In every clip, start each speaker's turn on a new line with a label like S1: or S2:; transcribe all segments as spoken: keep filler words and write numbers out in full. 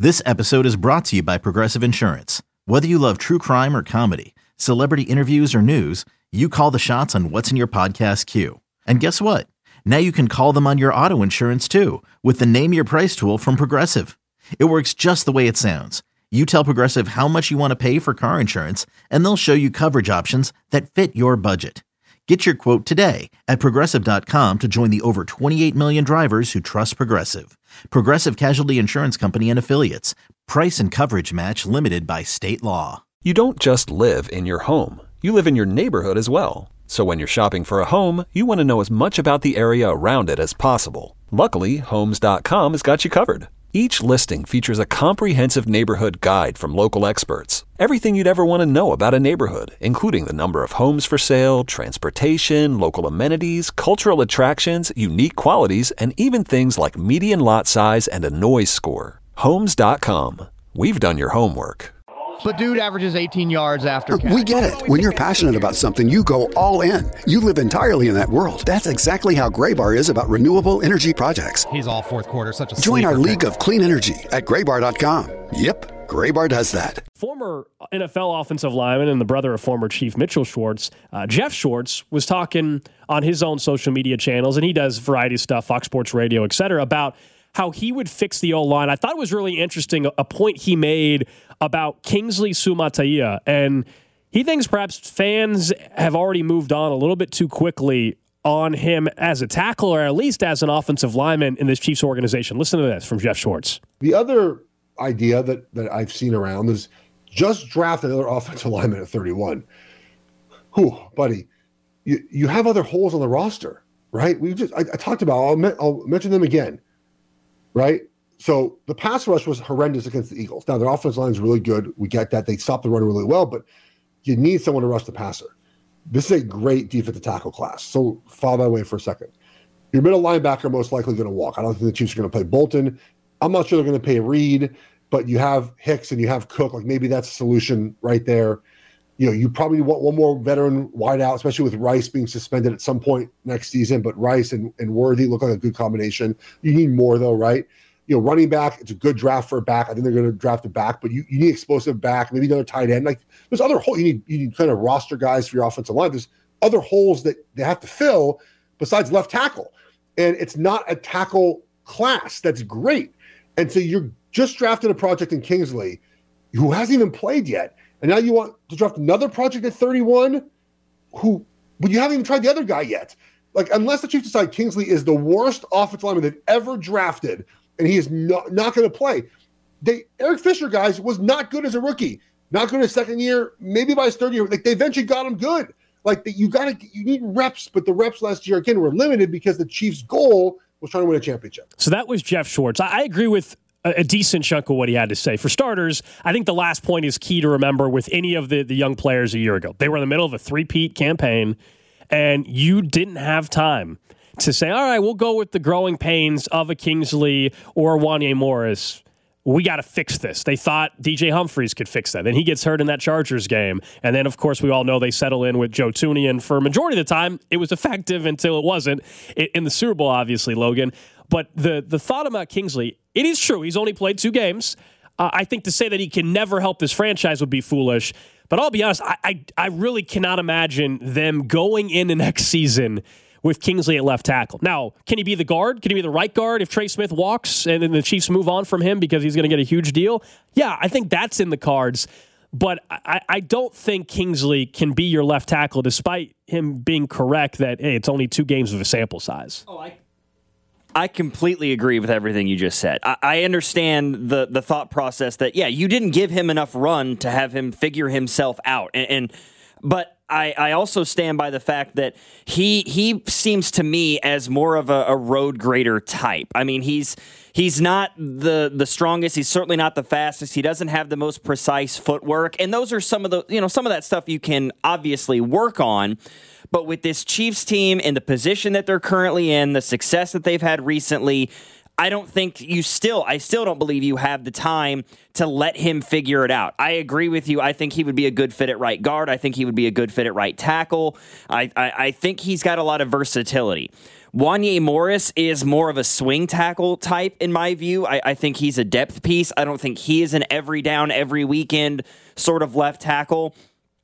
S1: This episode is brought to you by Progressive Insurance. Whether you love true crime or comedy, celebrity interviews or news, you call the shots on what's in your podcast queue. And guess what? Now you can call them on your auto insurance too with the Name Your Price tool from Progressive. It works just the way it sounds. You tell Progressive how much you want to pay for car insurance, and they'll show you coverage options that fit your budget. Get your quote today at Progressive dot com to join the over twenty-eight million drivers who trust Progressive. Progressive Casualty Insurance Company and Affiliates. Price and coverage match limited by state law.
S2: You don't just live in your home. You live in your neighborhood as well. So when you're shopping for a home, you want to know as much about the area around it as possible. Luckily, Homes dot com has got you covered. Each listing features a comprehensive neighborhood guide from local experts. Everything you'd ever want to know about a neighborhood, including the number of homes for sale, transportation, local amenities, cultural attractions, unique qualities, and even things like median lot size and a noise score. Homes dot com. We've done your homework.
S3: But dude averages eighteen yards after catch.
S4: We get it. When you're passionate about something, you go all in. You live entirely in that world. That's exactly how Graybar is about renewable energy projects.
S3: He's all fourth quarter. Such a
S4: Join our
S3: sleeper
S4: league
S3: pick.
S4: of clean energy at graybar dot com. Yep, Graybar does that.
S5: Former N F L offensive lineman and the brother of former Chief Mitchell Schwartz, uh, Jeff Schwartz, was talking on his own social media channels, and he does variety of stuff, Fox Sports Radio, et cetera, about how he would fix the O-line. I thought it was really interesting, a point he made about Kingsley Suamataia, and he thinks perhaps fans have already moved on a little bit too quickly on him as a tackle, or at least as an offensive lineman in this Chiefs organization. Listen to this from Jeff Schwartz.
S6: The other idea that, that I've seen around is just draft another offensive lineman at thirty-one. Whew, buddy, you, you have other holes on the roster, right? We just I, I talked about, I'll, me, I'll mention them again. Right? So the pass rush was horrendous against the Eagles. Now, their offensive line is really good. We get that. They stopped the run really well, but you need someone to rush the passer. This is a great defensive tackle class. So follow that away for a second. Your middle linebacker most likely going to walk. I don't think the Chiefs are going to play Bolton. I'm not sure they're going to pay Reed, but you have Hicks and you have Cook. Like maybe that's a solution right there. You know, you probably want one more veteran wideout, especially with Rice being suspended at some point next season. But Rice and, and Worthy look like a good combination. You need more, though, right? You know, running back, it's a good draft for a back. I think they're going to draft a back, but you, you need explosive back, maybe another tight end. Like there's other holes. You need, you need kind of roster guys for your offensive line. There's other holes that they have to fill besides left tackle. And it's not a tackle class that's great. And so you're just drafted a project in Kingsley who hasn't even played yet. And now you want to draft another project at thirty-one who, but you haven't even tried the other guy yet. Like, unless the Chiefs decide Kingsley is the worst offensive lineman they've ever drafted and he is not, not going to play. They Eric Fisher, guys, was not good as a rookie. Not good his second year, maybe by his third year. Like, they eventually got him good. Like, the, you got to, you need reps, but the reps last year, again, were limited because the Chiefs' goal was trying to win a championship.
S5: So that was Jeff Schwartz. I, I agree with a, a decent chunk of what he had to say. For starters, I think the last point is key to remember with any of the, the young players a year ago. They were in the middle of a three-peat campaign, and you didn't have time to say, all right, we'll go with the growing pains of a Kingsley or Wanya Morris. We got to fix this. They thought D J Humphries could fix that. Then he gets hurt in that Chargers game. And then, of course, we all know they settle in with Joe Thuney. And for a majority of the time, it was effective until it wasn't. In the Super Bowl, obviously, Logan. But the, the thought about Kingsley, it is true. He's only played two games. Uh, I think to say that he can never help this franchise would be foolish. But I'll be honest, I, I, I really cannot imagine them going into next season with Kingsley at left tackle. Now, can he be the guard? Can he be the right guard if Trey Smith walks and then the Chiefs move on from him because he's going to get a huge deal? Yeah, I think that's in the cards. But I, I don't think Kingsley can be your left tackle despite him being correct that, hey, it's only two games of a sample size.
S7: Oh, I I completely agree with everything you just said. I, I understand the, the thought process that, yeah, you didn't give him enough run to have him figure himself out. And, and but I, I also stand by the fact that he he seems to me as more of a, a road grader type. I mean, he's he's not the the strongest. He's certainly not the fastest. He doesn't have the most precise footwork. And those are some of the, you know, some of that stuff you can obviously work on. But with this Chiefs team in the position that they're currently in, the success that they've had recently, I don't think you still, I still don't believe you have the time to let him figure it out. I agree with you. I think he would be a good fit at right guard. I think he would be a good fit at right tackle. I, I, I think he's got a lot of versatility. Wanye Morris is more of a swing tackle type, in my view. I, I think he's a depth piece. I don't think he is an every down, every weekend sort of left tackle.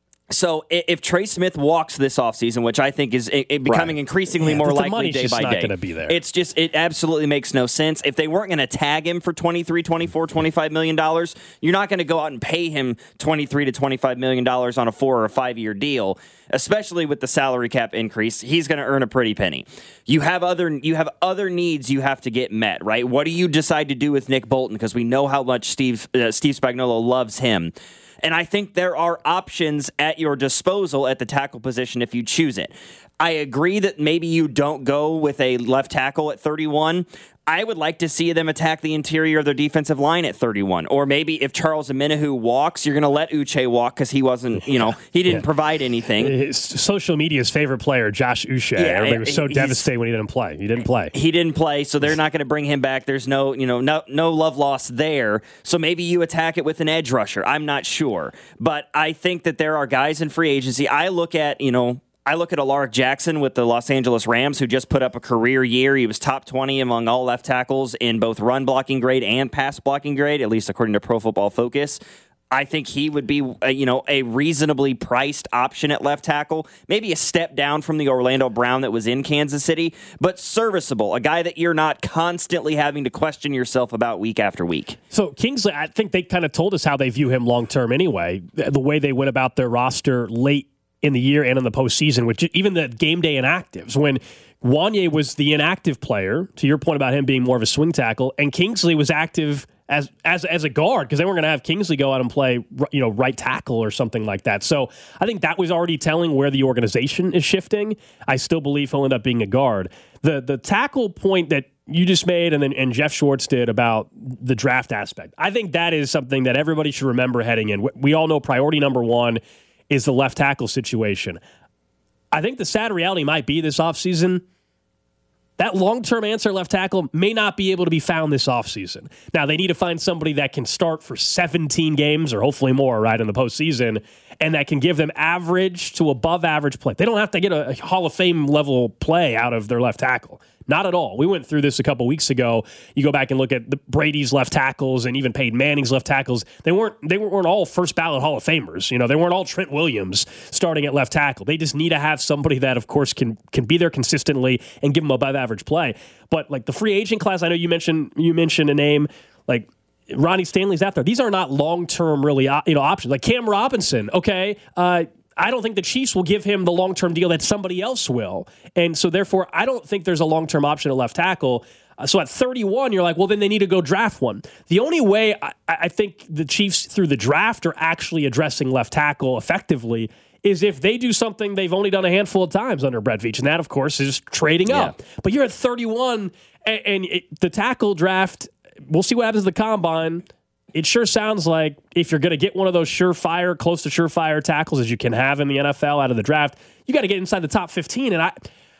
S7: So if Trey Smith walks this offseason, which I think is it, it becoming
S5: right.
S7: increasingly
S5: yeah,
S7: more
S5: the
S7: likely day
S5: just
S7: by
S5: not
S7: day,
S5: gonna be there.
S7: It's just, it absolutely makes no sense. If they weren't going to tag him for twenty-three, twenty-four, twenty-five million dollars, you're not going to go out and pay him twenty-three to twenty-five million dollars on a four or a five year deal, especially with the salary cap increase. He's going to earn a pretty penny. You have other you have other needs you have to get met, right? What do you decide to do with Nick Bolton? Because we know how much Steve uh, Steve Spagnuolo loves him. And I think there are options at your disposal at the tackle position if you choose it. I agree that maybe you don't go with a left tackle at thirty-one. I would like to see them attack the interior of their defensive line at thirty-one. Or maybe if Charles Omenihu walks, you're going to let Uche walk because he wasn't, you know, he didn't yeah. provide anything.
S5: His social media's favorite player, Josh Uche. Yeah, Everybody was so devastated when he didn't play. He didn't play.
S7: He didn't play, so they're not going to bring him back. There's no, you know, no no love lost there. So maybe you attack it with an edge rusher. I'm not sure. But I think that there are guys in free agency. I look at, you know, I look at Alaric Jackson with the Los Angeles Rams, who just put up a career year. He was top twenty among all left tackles in both run blocking grade and pass blocking grade, at least according to Pro Football Focus. I think he would be, a, you know, a reasonably priced option at left tackle. Maybe a step down from the Orlando Brown that was in Kansas City, but serviceable. A guy that you're not constantly having to question yourself about week after week.
S5: So Kingsley, I think they kind of told us how they view him long term anyway. The way they went about their roster late in the year and in the postseason, which even the game day inactives, when Wanye was the inactive player, to your point about him being more of a swing tackle, and Kingsley was active as as as a guard because they weren't going to have Kingsley go out and play, you know, right tackle or something like that. So I think that was already telling where the organization is shifting. I still believe he'll end up being a guard. The the tackle point that you just made and then and Jeff Schwartz did about the draft aspect, I think that is something that everybody should remember heading in. We all know priority number one is the left tackle situation. I think the sad reality might be this offseason, that long-term answer left tackle may not be able to be found this offseason. Now, they need to find somebody that can start for seventeen games or hopefully more, right, in the postseason, and that can give them average to above average play. They don't have to get a Hall of Fame level play out of their left tackle. Not at all. We went through this a couple weeks ago. You go back and look at the Brady's left tackles and even Peyton Manning's left tackles. They weren't they weren't all first ballot Hall of Famers. You know, they weren't all Trent Williams starting at left tackle. They just need to have somebody that, of course, can can be there consistently and give them above average play. But like the free agent class, I know you mentioned you mentioned a name like Ronnie Stanley's out there. These are not long term really you know options. Like Cam Robinson, okay. Uh, I don't think the Chiefs will give him the long-term deal that somebody else will. And so, therefore, I don't think there's a long-term option at left tackle. Uh, so at thirty-one, you're like, well, then they need to go draft one. The only way I, I think the Chiefs, through the draft, are actually addressing left tackle effectively is if they do something they've only done a handful of times under Brett Veach. And that, of course, is trading
S7: yeah.
S5: up. But you're at thirty-one, and, and it, the tackle draft, we'll see what happens to the combine. It sure sounds like if you're going to get one of those surefire, close to surefire tackles as you can have in the N F L out of the draft, you got to get inside the top fifteen. And I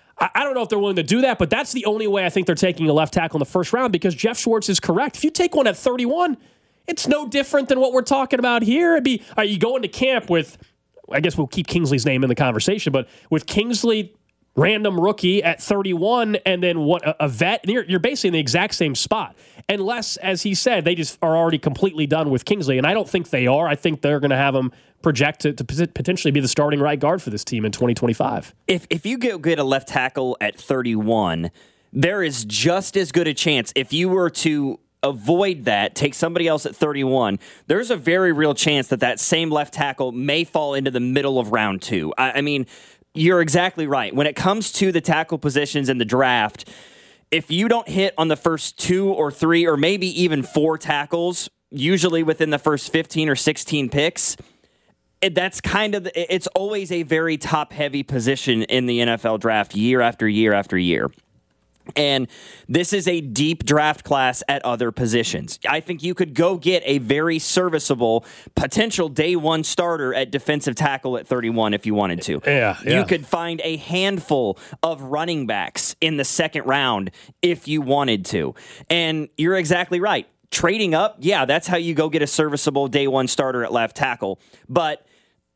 S5: I don't know if they're willing to do that, but that's the only way I think they're taking a left tackle in the first round because Jeff Schwartz is correct. If you take one at thirty-one, it's no different than what we're talking about here. It'd be, are you going to camp with, I guess we'll keep Kingsley's name in the conversation, but with Kingsley, random rookie at thirty-one, and then what a, a vet. You're, you're basically in the exact same spot. Unless, as he said, they just are already completely done with Kingsley, and I don't think they are. I think they're going to have him project to, to potentially be the starting right guard for this team in twenty twenty-five.
S7: If if you get, get a left tackle at thirty-one, there is just as good a chance if you were to avoid that, take somebody else at thirty-one, there's a very real chance that that same left tackle may fall into the middle of round two. I, I mean, you're exactly right. When it comes to the tackle positions in the draft, if you don't hit on the first two or three or maybe even four tackles, usually within the first fifteen or sixteen picks, it, that's kind of, it's always a very top-heavy position in the N F L draft year after year after year. And this is a deep draft class at other positions. I think you could go get a very serviceable potential day one starter at defensive tackle at thirty-one if you wanted to.
S5: Yeah, yeah.
S7: You could find a handful of running backs in the second round if you wanted to. And you're exactly right. Trading up, yeah, that's how you go get a serviceable day one starter at left tackle. But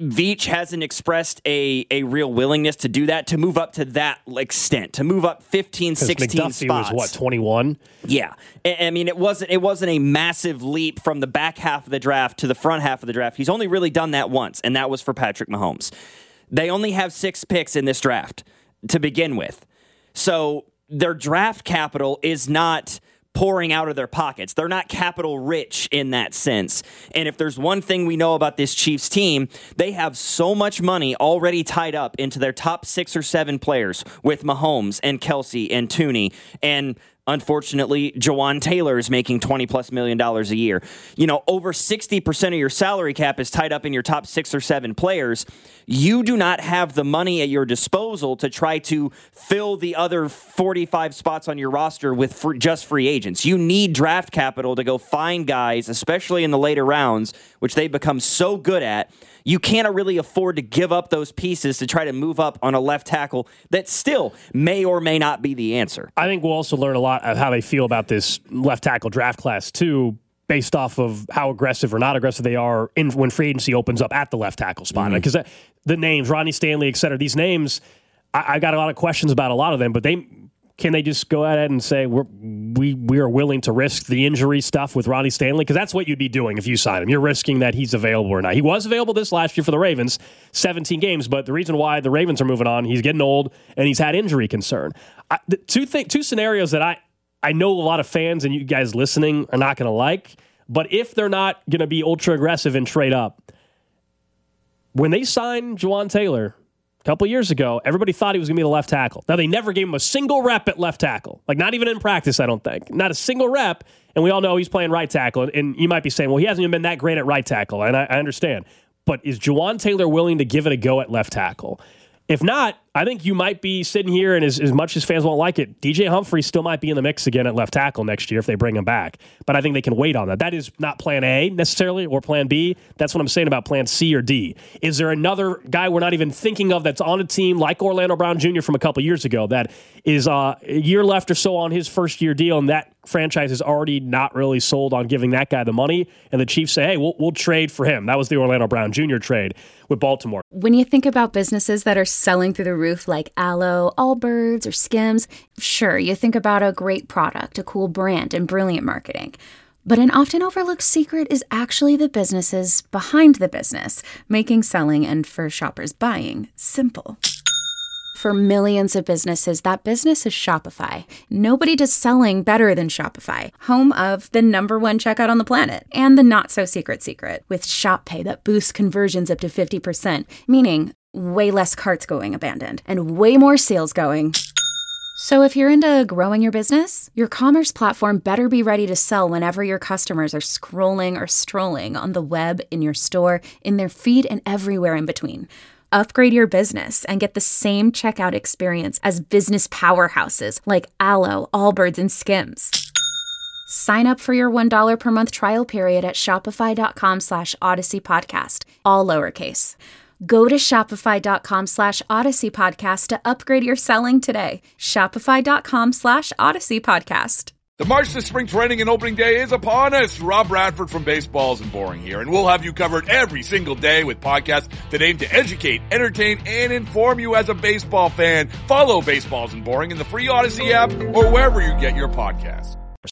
S7: Veach hasn't expressed a, a real willingness to do that, to move up to that extent, to move up fifteen, sixteen
S5: McDuffie
S7: spots.
S5: was what, twenty-one?
S7: Yeah. I, I mean, it wasn't it wasn't a massive leap from the back half of the draft to the front half of the draft. He's only really done that once, and that was for Patrick Mahomes. They only have six picks in this draft to begin with. So their draft capital is not pouring out of their pockets. They're not capital rich in that sense. And if there's one thing we know about this Chiefs team, they have so much money already tied up into their top six or seven players with Mahomes and Kelsey and Tooney, and unfortunately, Jawan Taylor is making twenty plus million dollars a year. You know, over sixty percent of your salary cap is tied up in your top six or seven players. You do not have the money at your disposal to try to fill the other forty-five spots on your roster with free, just free agents. You need draft capital to go find guys, especially in the later rounds, which they've become so good at. You can't really afford to give up those pieces to try to move up on a left tackle that still may or may not be the answer.
S5: I think we'll also learn a lot of how they feel about this left tackle draft class, too, based off of how aggressive or not aggressive they are in, when free agency opens up at the left tackle spot. Because mm-hmm. the names, Ronnie Stanley, et cetera, these names, I, I got a lot of questions about a lot of them, but they can they just go ahead and say we're, we we are willing to risk the injury stuff with Ronnie Stanley? Because that's what you'd be doing if you sign him. You're risking that he's available or not. He was available this last year for the Ravens, seventeen games, but the reason why the Ravens are moving on, he's getting old and he's had injury concern. I, the two th- two scenarios that I, I know a lot of fans and you guys listening are not going to like, but if they're not going to be ultra aggressive and trade up, when they signed Jawan Taylor a couple years ago, everybody thought he was going to be the left tackle. Now, they never gave him a single rep at left tackle. Like, not even in practice, I don't think. Not a single rep, and we all know he's playing right tackle. And you might be saying, well, he hasn't even been that great at right tackle, and I, I understand. But is Jawan Taylor willing to give it a go at left tackle? If not, I think you might be sitting here, and as, as much as fans won't like it, D J Humphrey still might be in the mix again at left tackle next year if they bring him back. But I think they can wait on that. That is not plan A necessarily or plan B. That's what I'm saying about plan C or D. Is there another guy we're not even thinking of that's on a team like Orlando Brown Junior from a couple years ago that is uh, a year left or so on his first year deal, and that franchise is already not really sold on giving that guy the money, and the Chiefs say, hey, we'll, we'll trade for him. That was the Orlando Brown Junior trade with Baltimore.
S8: When you think about businesses that are selling through the roof like Aloe, Allbirds, or Skims, sure, you think about a great product, a cool brand, and brilliant marketing. But an often overlooked secret is actually the businesses behind the business, making selling and, for shoppers, buying simple. For millions of businesses, that business is Shopify. Nobody does selling better than Shopify, home of the number one checkout on the planet and the not-so-secret secret with Shop Pay that boosts conversions up to fifty percent, meaning way less carts going abandoned and way more sales going. So if you're into growing your business, your commerce platform better be ready to sell whenever your customers are scrolling or strolling on the web, in your store, in their feed, and everywhere in between. Upgrade your business and get the same checkout experience as business powerhouses like Aloe, Allbirds, and Skims. Sign up for your one dollar per month trial period at shopify.com slash Odyssey Podcast, all lowercase. Go to shopify.com slash Odyssey Podcast to upgrade your selling today. Shopify.com slash Odyssey Podcast.
S9: The march to spring training and opening day is upon us. Rob Bradford from Baseballs and Boring here, and we'll have you covered every single day with podcasts that aim to educate, entertain, and inform you as a baseball fan. Follow Baseballs and Boring in the free Odyssey app or wherever you get your podcasts.